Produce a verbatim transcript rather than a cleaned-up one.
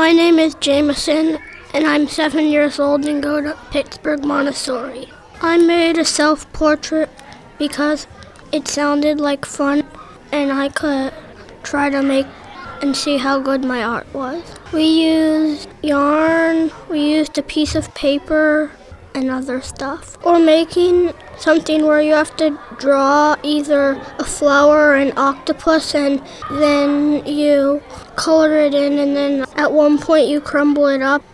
My name is Jameson, and I'm seven years old and go to Pittsburgh Montessori. I made a self-portrait because it sounded like fun, and I could try to make and see how good my art was. We used yarn, we used a piece of paper, and other stuff. Or making something where you have to draw either a flower or an octopus, and then you color it in, and then at one point you crumble it up